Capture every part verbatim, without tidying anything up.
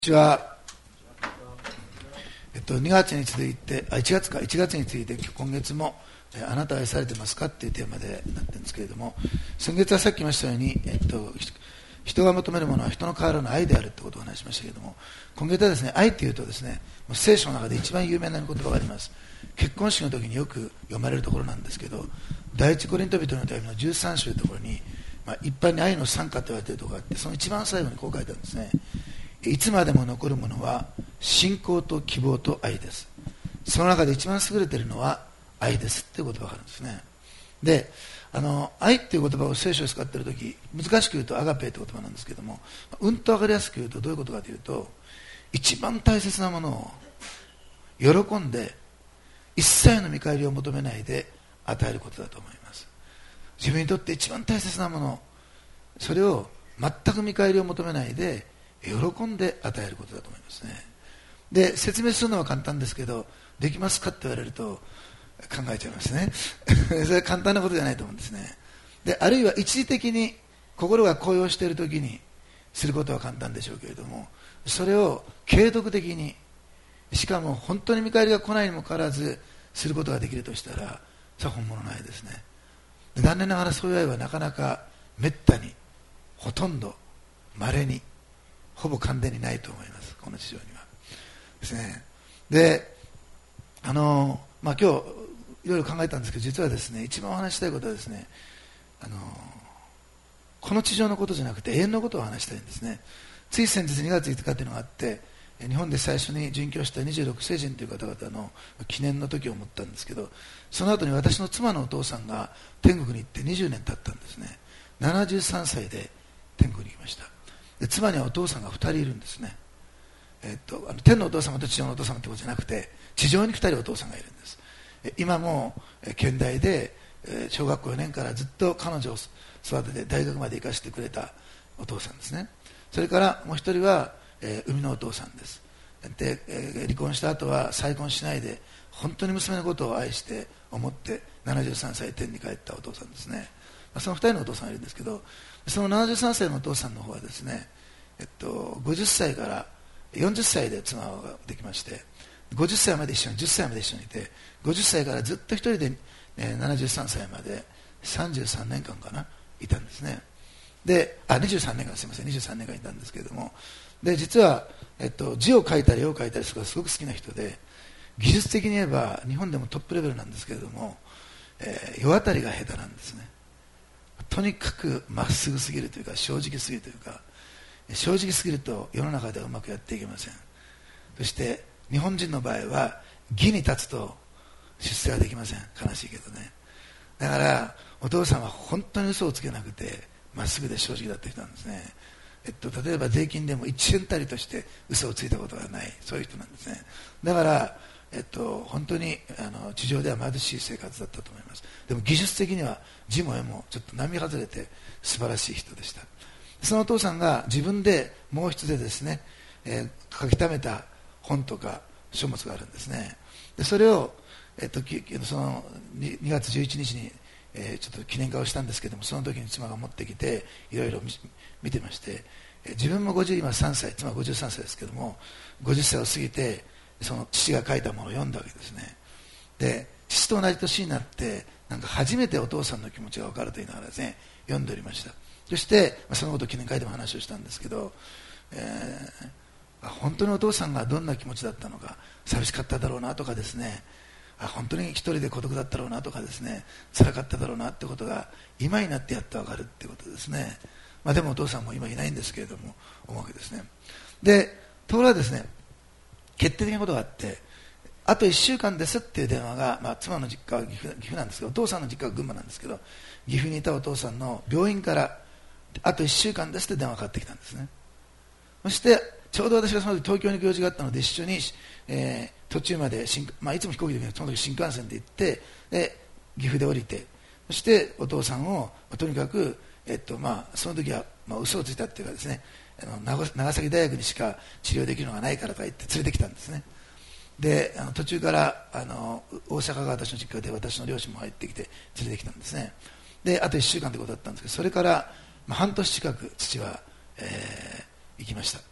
私は、えっと、にがつに続いて、あいちがつか、いちがつに続いて、今月も、えあなたは愛されてますかっていうテーマでなってるんですけれども、先月はさっき言いましたように、えっと、人が求めるものは人の代わらぬ愛であるってことをお話しましたけれども、今月はですね、愛っていうとですね、もう聖書の中で一番有名な言葉があります。結婚式の時によく読まれるところなんですけど、第一コリント人の手紙のじゅうさん章というところに、まあ、一般に愛の賛歌と言われているところがあって、その一番最後にこう書いてあるんですね。いつまでも残るものは信仰と希望と愛です。その中で一番優れているのは愛ですっていう言葉があるんですね。で、あの愛っていう言葉を聖書で使っているとき、難しく言うとアガペって言葉なんですけども、うんと分かりやすく言うとどういうことかというと、一番大切なものを喜んで一切の見返りを求めないで与えることだと思います。自分にとって一番大切なもの、それを全く見返りを求めないで喜んで与えることだと思いますね。で、説明するのは簡単ですけど、できますかって言われると考えちゃいますねそれは簡単なことじゃないと思うんですね。で、あるいは一時的に心が高揚している時にすることは簡単でしょうけれども、それを継続的に、しかも本当に見返りが来ないにもかかわらずすることができるとしたら、それは本物の愛ですね。で、残念ながらそういう愛はなかなかめったに、ほとんど稀に、ほぼ完全にないと思います、この地上にはですね。で、あのまあ、今日いろいろ考えたんですけど、実はですね、一番お話したいことはですね、あのこの地上のことじゃなくて永遠のことを話したいんですね。つい先日にがついつかというのがあって、日本で最初に殉教したにじゅうろくせいじんという方々の記念の時を思ったんですけど、その後に私の妻のお父さんが天国に行ってにじゅうねん経ったんですね。ななじゅうさんさいで天国に行きました。で、妻にはお父さんがふたりいるんですね。えっと、あの天のお父様と地上のお父様ということじゃなくて、地上にふたりお父さんがいるんです。今も健大で小学校よねんからずっと彼女を育てて大学まで行かせてくれたお父さんですね。それからもう一人は、えー、生みのお父さんです。で、えー、離婚した後は再婚しないで本当に娘のことを愛して思ってななじゅうさんさい天に帰ったお父さんですね。そのふたりのお父さんがいるんですけど、そのななじゅうさんさいのお父さんの方はですね、えっと、ごじゅっさいからよんじゅっさいで妻ができまして、ごじゅっさいまで一緒にじゅっさいまで一緒にいて、ごじゅっさいからずっと一人で、えー、ななじゅうさんさいまでさんじゅうさんねんかんかないたんですね。で、あ、にじゅうさんねんかん、すみません、にじゅうさんねんかんいたんですけれども、で、実は、えっと、字を書いたり絵を書いたりするのがすごく好きな人で、技術的に言えば日本でもトップレベルなんですけれども、えー、世渡りが下手なんですね。とにかくまっすぐすぎるというか、正直すぎるというか、正直すぎると世の中ではうまくやっていけません。そして日本人の場合は義に立つと出世はできません。悲しいけどね。だからお父さんは本当に嘘をつけなくてまっすぐで正直だった人なんですね。えっと、例えば税金でも一円たりとして嘘をついたことがない、そういう人なんですね。だから、えっと、本当にあの地上では貧しい生活だったと思います。でも技術的には字も絵もちょっと並外れて素晴らしい人でした。そのお父さんが自分で毛筆でですね、えー、書き溜めた本とか書物があるんですね。でそれを、えっと、その にがつじゅういちにちに、えー、ちょっと記念会をしたんですけども、その時に妻が持ってきていろいろ見てまして、えー、自分もごじゅう今さんさい、妻はごじゅうさんさいですけども、ごじゅっさいを過ぎてその父が書いたものを読んだわけですね。で、父と同じ年になってなんか初めてお父さんの気持ちが分かると言いながらですね、読んでおりました。そしてそのことを記念会でも話をしたんですけど、えー、本当にお父さんがどんな気持ちだったのか、寂しかっただろうなとかですね、本当に一人で孤独だったろうなとかですね、辛かっただろうなってことが今になってやっと分かるってことですね。まあ、でもお父さんも今いないんですけれども思うわけですね。で、ところがですね、決定的なことがあって、あといっしゅうかんですっていう電話が、まあ、妻の実家は岐阜、岐阜なんですけど、お父さんの実家は群馬なんですけど、岐阜にいたお父さんの病院からあといっしゅうかんですって電話がかかってきたんですね。そしてちょうど私がその時東京に行事があったので一緒に、えー、途中まで新、まあ、いつも飛行機で行くその時新幹線で行って、で岐阜で降りて、そしてお父さんを、まあ、とにかく、えっとまあ、その時は、まあ、嘘をついたっていうかですね、あの 長, 長崎大学にしか治療できるのがないからとか言って連れてきたんですね。で、あの途中からあの大阪が私の実家で私の両親も入ってきて連れてきたんですね。であといっしゅうかんということだったんですけど、それから、まあ、半年近く父は、えー、行きました。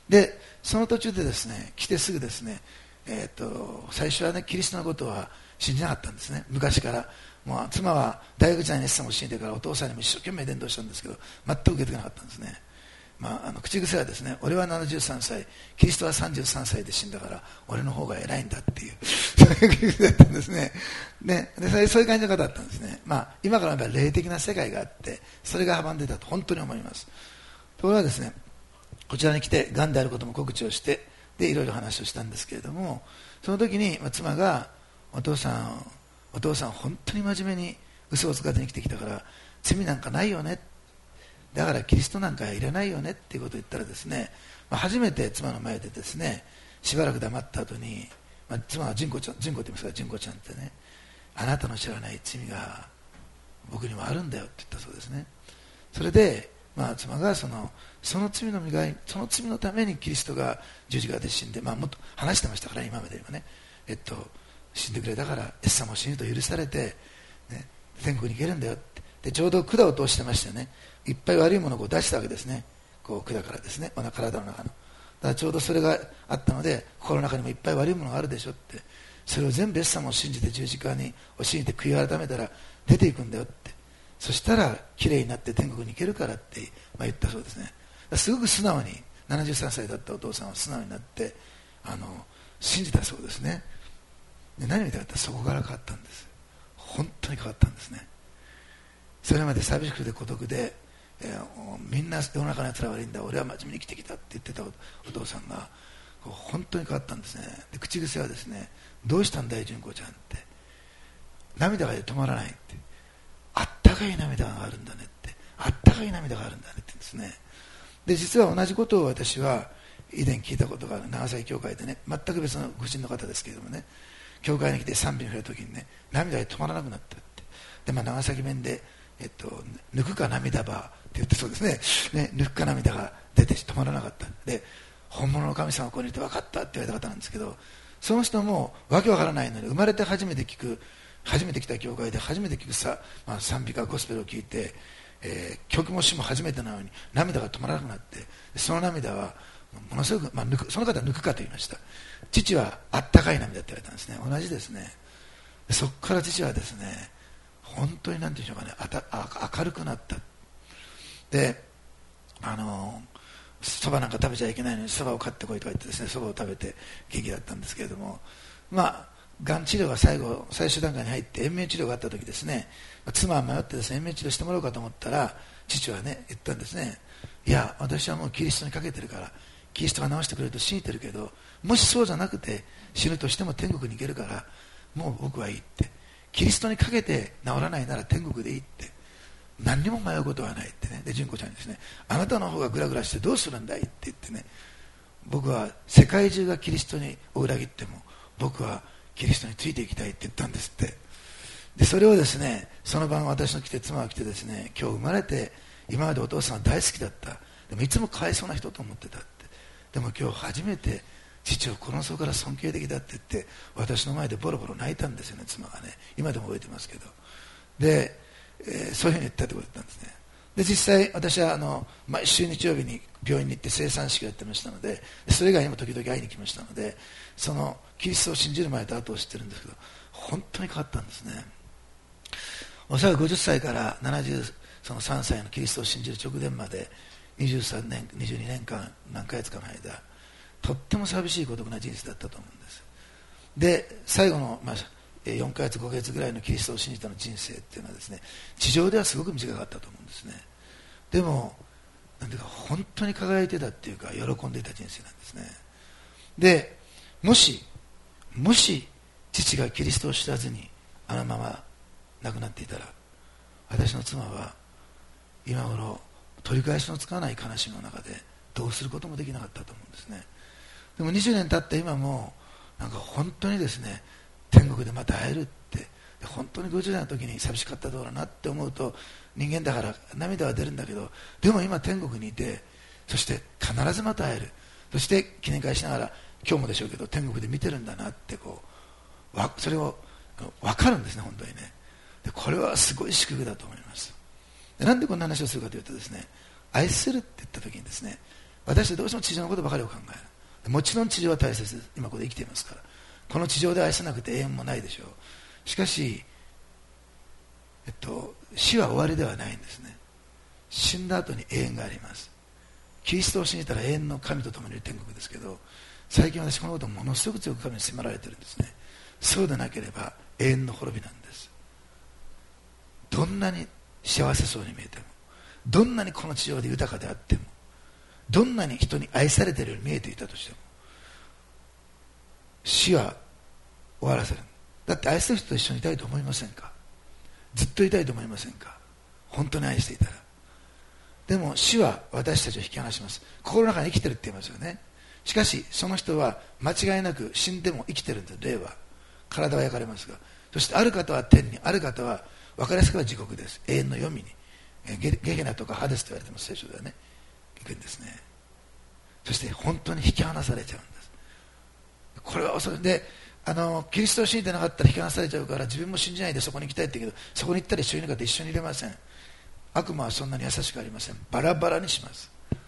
でその途中でですね来てすぐですね、えー、と最初はねキリストのことは信じなかったんですね。昔からもう妻は大学時代にイエス様を信じてからお父さんにも一生懸命伝道したんですけど全く受けてなかったんですね。まあ、あの口癖はですね、俺はななじゅうさんさい、キリストはさんじゅうさんさいで死んだから俺の方が偉いんだっていうそういう口癖だったんですね。ででそういう感じの方だったんですね。まあ、今から言えば霊的な世界があってそれが阻んでいたと本当に思います。ところがですね、こちらに来てがんであることも告知をしてでいろいろ話をしたんですけれども、その時に、まあ、妻がお父さんお父さん本当に真面目に嘘をつかずに生きてきたから罪なんかないよね、だからキリストなんかいらないよねっていうことを言ったらですね、まあ、初めて妻の前でですねしばらく黙った後に、まあ、妻は純子ちゃん、純子って言いますから純子ちゃんってね、あなたの知らない罪が僕にもあるんだよって言ったそうですね。それで、まあ、妻がそのその罪の身がその罪のためにキリストが十字架で死んで、まあ、もっと話してましたから今まで今ね、えっと、死んでくれたからイエス様を死ぬと許されて、ね、天国に行けるんだよって。でちょうど管を通してましてね、いっぱい悪いものをこう出したわけですね、こう管からですね、お腹体の中の。だからちょうどそれがあったので、心の中にもいっぱい悪いものがあるでしょって、それを全部イエス様を信じて十字架にを信じて悔い改めたら出ていくんだよって、そしたらきれいになって天国に行けるからって、まあ、言ったそうですね。すごく素直に、ななじゅうさんさいだったお父さんは素直になってあの信じたそうですね。で何を言ったかってそこから変わったんです。本当に変わったんですね。それまで寂しくて孤独で、えー、みんな世の中のやつら悪いんだ、俺は真面目に生きてきたって言ってた お, お父さんが本当に変わったんですね。で口癖はですね、どうしたんだい純子ちゃんって、涙が止まらないって、あったかい涙があるんだねって、あったかい涙があるんだねって言うんですね。で実は同じことを私は以前聞いたことがある、長崎教会でね、全く別の婦人の方ですけれどもね、教会に来て賛美に触れた時にね、涙が止まらなくなったって。で、まあ、長崎弁でえっと、抜くか涙ばって言ってそうですね、ね抜くか涙が出て止まらなかった。で本物の神様がここにいて分かったって言われた方なんですけど、その人もわけわからないのに生まれて初めて聞く初めて来た教会で初めて聞くさ、まあ、賛美歌ゴスペルを聞いて、えー、曲も詩も初めてなのに涙が止まらなくなって、その涙はものすごく、まあ、抜くその方は抜くかと言いました。父はあったかい涙って言われたんですね。同じですね。そこから父はですね本当に何て言うんでしょうかね、あたあ明るくなった。であのそばなんか食べちゃいけないのにそばを買ってこいとか言ってですね、そばを食べて元気だったんですけれども、まあがん治療が最後最終段階に入って延命治療があった時ですね、妻は迷ってですね延命治療してもらおうかと思ったら父はね言ったんですね、いや私はもうキリストにかけてるから、キリストが治してくれると信じてるけど、もしそうじゃなくて死ぬとしても天国に行けるからもう僕はいいって、キリストにかけて治らないなら天国でいいって、何にも迷うことはないってね。で純子ちゃんにですね、あなたの方がグラグラしてどうするんだいって言ってね、僕は世界中がキリストにを裏切っても僕はキリストについていきたいって言ったんですって。でそれをですね、その晩私の来て妻が来てですね、今日生まれて今までお父さんは大好きだった、でもいつもかわいそうな人と思ってたって、でも今日初めて父をこの底から尊敬的だって言って私の前でボロボロ泣いたんですよね、妻がね。今でも覚えてますけど。で、えー、そういうふうに言ったってことだったんですね。で実際私はあの毎週日曜日に病院に行って生産式をやってましたので、それ以外にも時々会いに来ましたので、そのキリストを信じる前と後を知ってるんですけど、本当に変わったんですね。おそらくごじゅっさいからななじゅうさんさいのキリストを信じる直前までにじゅうさんねんにじゅうにねんかん何ヶ月かの間、とっても寂しい孤独な人生だったと思うんです。で最後の、まあ、よんかげつごかげつぐらいのキリストを信じたの人生っていうのはですね、地上ではすごく短かったと思うんですね。でもなんていうか本当に輝いてたっていうか喜んでいた人生なんですね。でもしもし父がキリストを知らずにあのまま亡くなっていたら、私の妻は今頃取り返しのつかない悲しみの中でどうすることもできなかったと思うんですね。でもにじゅうねん経った今もなんか本当にですね、天国でまた会えるって、本当にごじゅう代の時に寂しかっただろうなって思うと、人間だから涙は出るんだけど、でも今天国にいて、そして必ずまた会える、そして記念会しながら今日もでしょうけど天国で見てるんだなってこうわそれを分かるんですね、本当にね。でこれはすごい祝福だと思います。でなんでこんな話をするかというとですね、愛するって言った時にですね、 私はどうしても地上のことばかりを考える。もちろん地上は大切です。今ここで生きていますから。この地上で愛さなくて永遠もないでしょう。しかし、えっと、死は終わりではないんですね。死んだ後に永遠があります。キリストを信じたら永遠の神と共にいる天国ですけど、最近私このことをものすごく強く神に迫られているんですね。そうでなければ永遠の滅びなんです。どんなに幸せそうに見えても、どんなにこの地上で豊かであっても、どんなに人に愛されているように見えていたとしても、死は終わらせる。だって愛する人と一緒にいたいと思いませんか？ずっといたいと思いませんか？本当に愛していたら。でも死は私たちを引き離します。心の中に生きてるって言いますよね。しかしその人は間違いなく死んでも生きてるんです。霊は、体は焼かれますが、そしてある方は天に、ある方は分かりやすくは地獄です。永遠の黄泉に、ゲゲヘナとかハデスと言われてます聖書ではね、行くんですね。そして本当に引き離されちゃうんです。これは恐れで、あのキリストを信じてなかったら引き離されちゃうから、自分も信じないでそこに行きたいって言うけど、そこに行ったら一緒にいるかって一緒にいれません。悪魔はそんなに優しくありません。バラバラにします。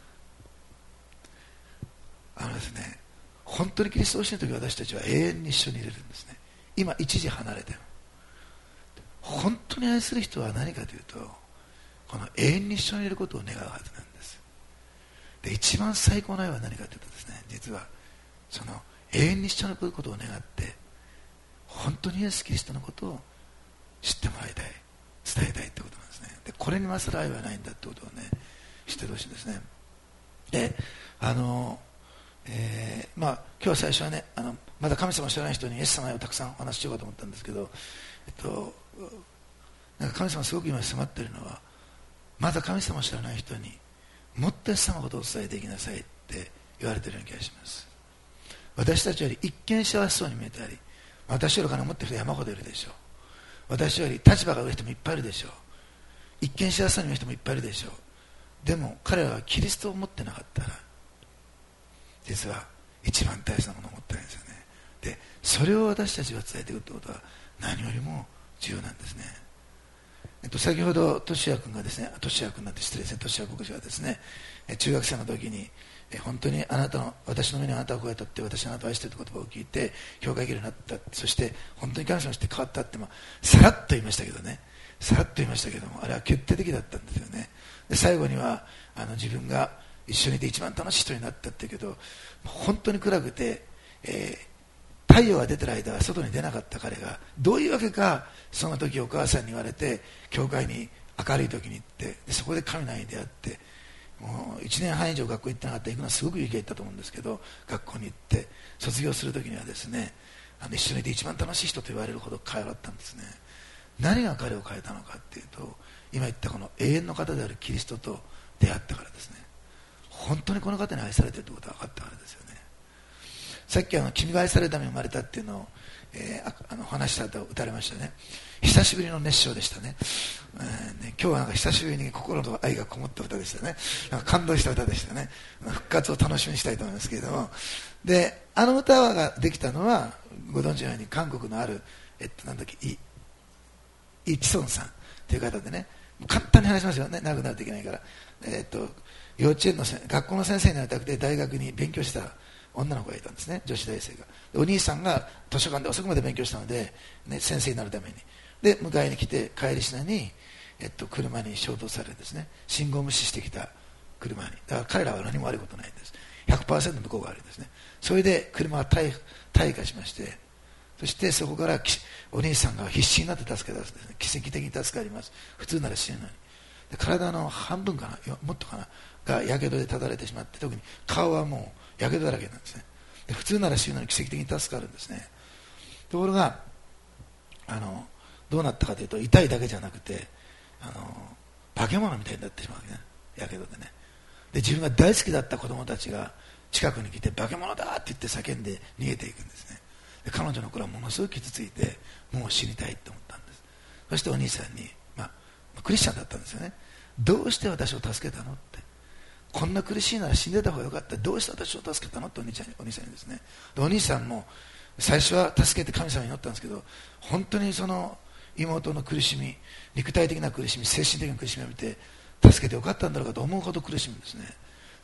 あのですね、本当にキリストを信じるとき、私たちは永遠に一緒にいれるんですね。今一時離れても、本当に愛する人は何かというと、この永遠に一緒にいることを願うはずなんです。で、一番最高の愛は何かというとですね、実はその永遠に一緒にいることを願って、本当にイエス・キリストのことを知ってもらいたい、伝えたいってことなんですね。で、これに勝る愛はないんだってことをね、知ってほしいんですね。で、あの、えー、まあ今日は最初はね、あのまだ神様を知らない人にイエス様の愛をたくさんお話ししようかと思ったんですけど、えっと、なんか神様すごく今迫っているのは、まだ神様を知らない人にもっとイエス様のことをお伝えできなさいって言われているような気がします。私たちより一見幸せそうに見えたり、私よりお金を持っている人山ほどいるでしょう。私より立場が上の人もいっぱいいるでしょう。一見幸せそうに見える人もいっぱいいるでしょう。でも彼らはキリストを持ってなかったら、実は一番大切なものを持ってないんですよね。で、それを私たちが伝えていくということは何よりも重要なんですね。えっと、先ほどトシヤ君がですね、トシヤ君なんて失礼ですね、トシヤ牧師がですね、中学生の時にえ本当にあなたの、私の目にあなたを超えたって、私はあなたを愛しているという言葉を聞いて教会行けるようになった、そして本当に感謝して変わったって、まあ、さらっと言いましたけどね、さらっと言いましたけども、あれは決定的だったんですよね。で、最後にはあの自分が一緒にいて一番楽しい人になったって言うけど、本当に暗くて、えー、太陽が出てる間は外に出なかった彼がどういうわけか、その時お母さんに言われて教会に明るい時に行って、でそこで神の愛に出会って、もういちねんはん以上学校行ってなかった。行くのはすごく勇気がいったと思うんですけど、学校に行って卒業する時にはですね、あの一緒にいて一番楽しい人と言われるほど変わったんですね。何が彼を変えたのかっていうと、今言ったこの永遠の方であるキリストと出会ったからですね。本当にこの方に愛されているということが分かったからですよね。さっきあの君が愛されるために生まれたっていうのを、えー、ああの話した後打たれましたね。久しぶりの熱唱でしたね。えー、ね今日はなんか久しぶりに心と愛がこもった歌でしたね。なんか感動した歌でしたね。復活を楽しみにしたいと思いますけれども、であの歌ができたのはご存知のように韓国のある、えっと、なんだっけイ・イチソンさんという方でね、簡単に話しますよね、長くなるといけないから、えっと幼稚園の学校の先生になりたくて大学に勉強した女の子がいたんですね、女子大生が。お兄さんが図書館で遅くまで勉強したので、ね、先生になるためにで迎えに来て、帰りしなに、えっと、車に衝突されるんですね。信号無視してきた車に。だから彼らは何も悪いことないんです。 ひゃくパーセント 向こうが悪いんですね。それで車は大大破しまして、そしてそこからお兄さんが必死になって助け出すんですね。奇跡的に助かります。普通なら死ぬのに。で体の半分かな、もっとかながやけどでただれてしまって、特に顔はもうやけどだらけなんですね。で普通なら死ぬのに奇跡的に助かるんですね。ところがあのどうなったかというと、痛いだけじゃなくて、あの化け物みたいになってしまうわけね、やけどでね。で自分が大好きだった子供たちが近くに来て化け物だって言って叫んで逃げていくんですね。で彼女の頃はものすごく傷ついて、もう死にたいって思ったんです。そしてお兄さんに、まあ、クリスチャンだったんですよね。どうして私を助けたのって、こんな苦しいなら死んでた方がよかった、どうして私を助けたのってお兄ちゃんにお兄さんにですね。でお兄さんも最初は助けて神様に祈ったんですけど、本当にその妹の苦しみ、肉体的な苦しみ、精神的な苦しみを見て、助けてよかったんだろうかと思うほど苦しむんですね。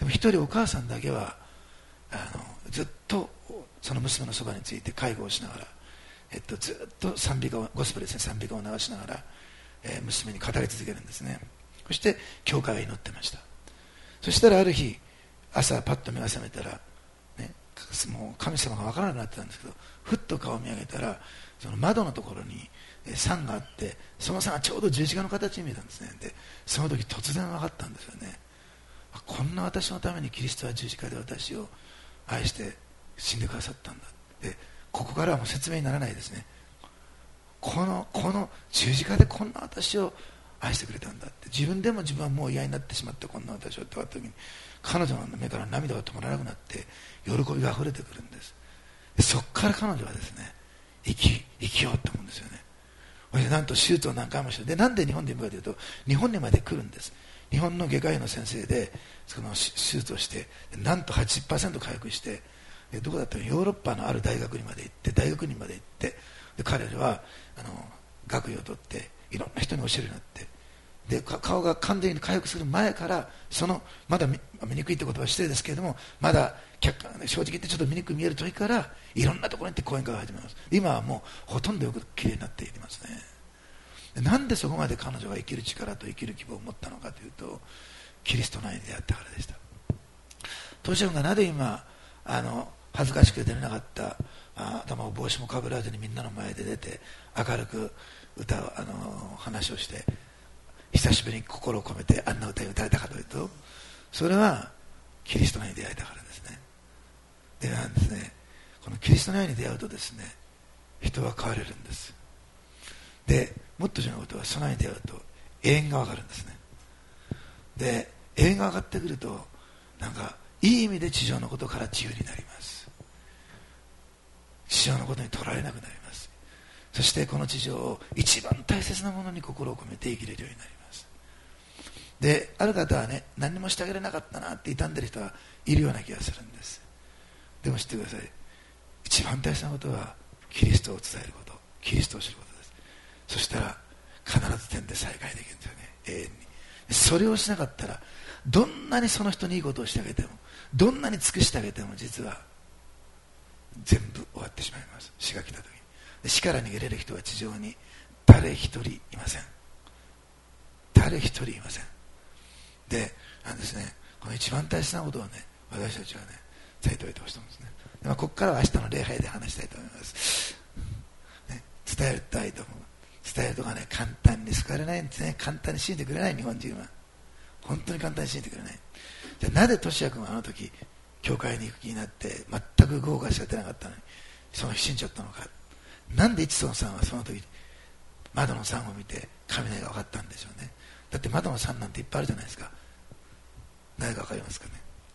でも一人お母さんだけはあのずっとその娘のそばについて介護をしながら、えっと、ずっと賛美歌をゴスペルですね、賛美歌を流しながら、えー、娘に語り続けるんですね。そして教会は祈ってました。そしたらある日朝パッと目が覚めたら、ね、もう神様が分からなくなってたんですけど、ふっと顔を見上げたらその窓のところに山があって、その山がちょうど十字架の形に見えたんですね。でその時突然分かったんですよね。こんな私のためにキリストは十字架で私を愛して死んでくださったんだ。でここからはもう説明にならないですね。このこの十字架でこんな私を愛してくれたんだって、自分でも自分はもう嫌になってしまって、こんな私をって言った時に彼女の目から涙が止まらなくなって喜びが溢れてくるんです。でそこから彼女はですね、生き生きようと思うんですよね。でなんと手術を何回もして、でなんで日本で行くかというと、日本にまで来るんです。日本の外科医の先生でその手術をして、なんと はちじゅっパーセント 回復して、どこだったらヨーロッパのある大学にまで行って、大学にまで行って、で彼らはあの学位を取っていろんな人に教えるようになって、で顔が完全に回復する前から、そのまだ 見, 見にくいってことは失礼ですけれども、まだ客正直言ってちょっと見にくく見える時からいろんなところに行って講演会が始めます。今はもうほとんどよくきれいになっていますね。でなんでそこまで彼女が生きる力と生きる希望を持ったのかというと、キリストの愛に出会ったからでした。当社がなぜ今あの恥ずかしくて出れなかった、あ頭を帽子もかぶらずにみんなの前で出て明るく歌をあの話をして、久しぶりに心を込めてあんな歌を歌えたかというと、それはキリストの愛に出会えたからですね。でなんですね、このキリストの愛に出会うとですね、人は変われるんです。でもっと重要なことは、その愛に出会うと永遠が分かるんですね。で永遠が分かってくると、なんかいい意味で地上のことから自由になります。地上のことにとられなくなります。そしてこの地上を一番大切なものに心を込めて生きれるようになります。である方はね、何もしてあげれなかったなって傷んでる人はいるような気がするんです。でも知ってください、一番大切なことはキリストを伝えること、キリストを知ることです。そしたら必ず天で再会できるんですよね、永遠に。それをしなかったら、どんなにその人にいいことをしてあげても、どんなに尽くしてあげても、実は全部終わってしまいます。死が来た時に。で死から逃げれる人は地上に誰一人いません。誰一人いません。であのですね、この一番大切なことをね、私たちはね、伝えておいてほしいと思うんですね。でまあ、ここからは明日の礼拝で話したいと思います、ね、伝えたいと思う。伝えるとかね、簡単に救われないんですね。簡単に信じてくれない、日本人は。本当に簡単に信じてくれない。じゃあなぜ俊也君はあの時教会に行く気になって全く豪華しか出なかったのにその日信じちゃったのか。なんで一村さんはその時窓の山を見て雷が分かったんでしょうね。だって窓の山なんていっぱいあるじゃないですか。何か分かりますかね。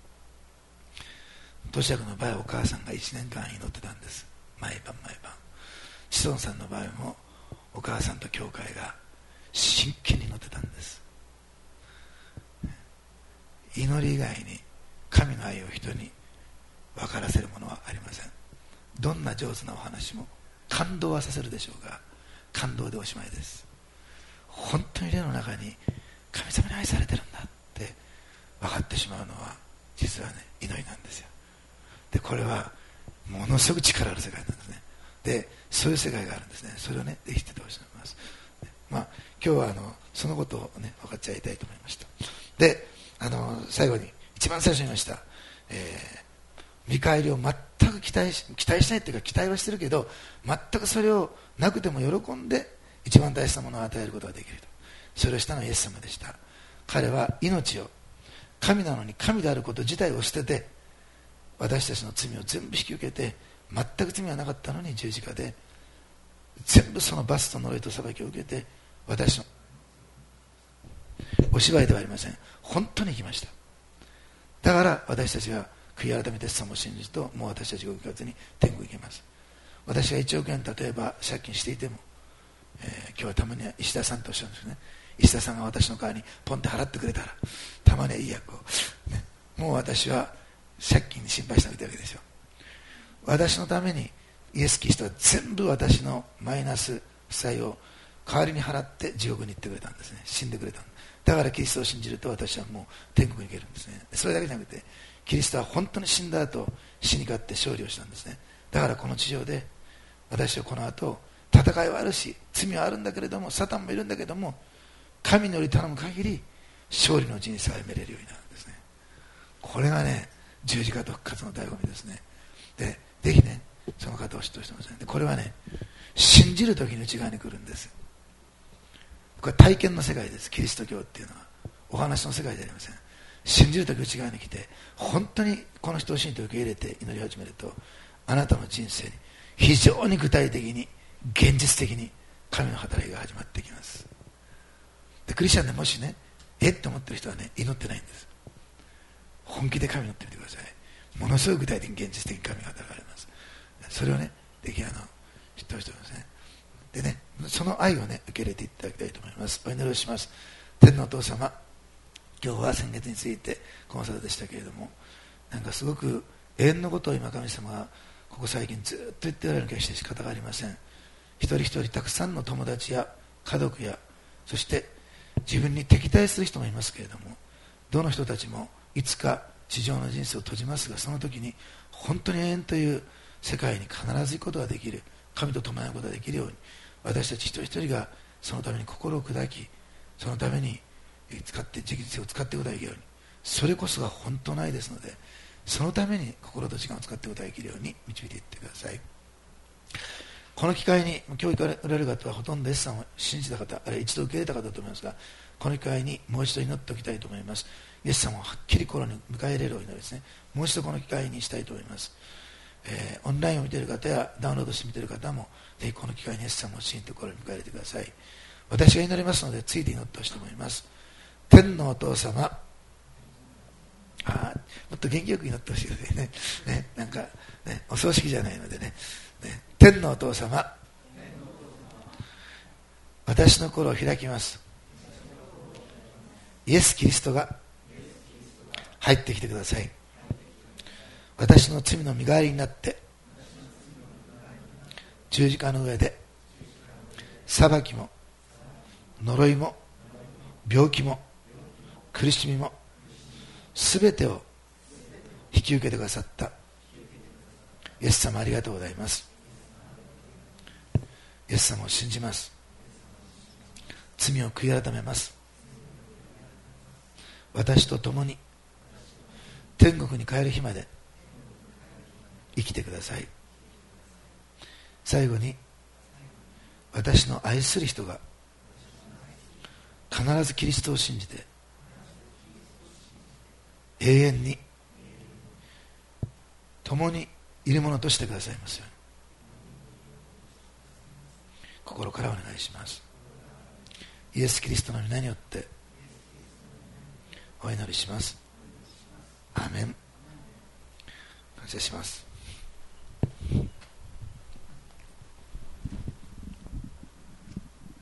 俊也君の場合はお母さんがいちねんかん祈ってたんです。毎晩毎晩。一村さんの場合もお母さんと教会が真剣に祈ってたんです。祈り以外に神の愛を人に分からせるものはありません。どんな上手なお話も感動はさせるでしょうが、感動でおしまいです。本当に霊の中に神様に愛されてるんだって分かってしまうのは、実はね、祈りなんですよ。でこれはものすごく力ある世界なんですね。でそういう世界があるんですね。それをね、ぜひ知ってほしいと思います。まあ、今日はあのそのことをね、分かっちゃいたいと思いました。であの最後に一番最初に言いました、えー、見返りを全く期待し、期待しないっていうか、期待はしてるけど全くそれをなくても喜んで一番大切なものを与えることができると。それをしたのはイエス様でした。彼は命を、神なのに神であること自体を捨てて、私たちの罪を全部引き受けて、全く罪はなかったのに十字架で全部その罰と呪いと裁きを受けて、私のお芝居ではありません、本当に生きました。だから私たちは悔い改めてさも信じると、もう私たちが受けずに天国に行けます。私がいちおくえん例えば借金していても、えー、今日はたまには石田さんとおっしゃるんですね。石田さんが私の代わりにポンって払ってくれたら、たまにはいい役を、ね、もう私は借金に心配しなくていいわけでしょ。私のためにイエス・キリストは全部私のマイナス負債を代わりに払って地獄に行ってくれたんですね。死んでくれたんだからキリストを信じると私はもう天国に行けるんですね。それだけじゃなくてキリストは本当に死んだ後死に勝って勝利をしたんですね。だからこの地上で私はこの後戦いはあるし罪はあるんだけれどもサタンもいるんだけれども神により頼む限り勝利の人生を歩めれるようになるんですね。これがね十字架と復活の醍醐味ですね。でぜひねその方を知ってほしいと思いますね。でこれはね信じる時に内側に来るんです。これは体験の世界です。キリスト教っていうのはお話の世界じゃありません。信じる時内側に来て本当にこの人を信じて受け入れて祈り始めるとあなたの人生に非常に具体的に現実的に神の働きが始まってきます。でクリスチャンでもしねえって思ってる人はね祈ってないんです。本気で神に祈ってみてください。ものすごい具体的に現実的に神が働かれます。それをねぜひあの知ってほしいと思いますね。でねその愛をね受け入れていただきたいと思います。お祈りをします。天のお父様、今日は先月についてコンサートでしたけれどもなんかすごく永遠のことを今神様がここ最近ずっと言っておられる気がして仕方がありません。一人一人たくさんの友達や家族やそして自分に敵対する人もいますけれどもどの人たちもいつか地上の人生を閉じますがその時に本当に永遠という世界に必ず行くことができる神と共に会うことができるように私たち一人一人がそのために心を砕きそのために使って人生を使っていくことができるようにそれこそが本当の愛ですのでそのために心と時間を使っていくことができるように導いていってください。この機会に今日行かれる方はほとんどイエスさんを信じた方あるいは一度受け入れた方だと思いますがこの機会にもう一度祈っておきたいと思います。イエス様をはっきり心に迎え入れるお祈りですね。もう一度この機会にしたいと思います。えー、オンラインを見ている方やダウンロードして見ている方もぜひこの機会にイエス様を信じて心に迎え入れてください。私が祈りますのでついて祈ってほしいと思います。天のお父様、あもっと元気よく祈ってほしいのでね、ねなんか、ね、お葬式じゃないのでね、ね天のお父様、私の心を開きます。イエス・キリストが入ってきてください。私の罪の身代わりになって十字架の上で裁きも呪いも病気も苦しみもすべてを引き受けてくださったイエス様ありがとうございます。イエス様を信じます。罪を悔い改めます。私と共に天国に帰る日まで生きてください。最後に私の愛する人が必ずキリストを信じて永遠に共にいるものとしてくださいますように心からお願いします。イエス・キリストの皆によってお祈りします。アーメン。感謝します。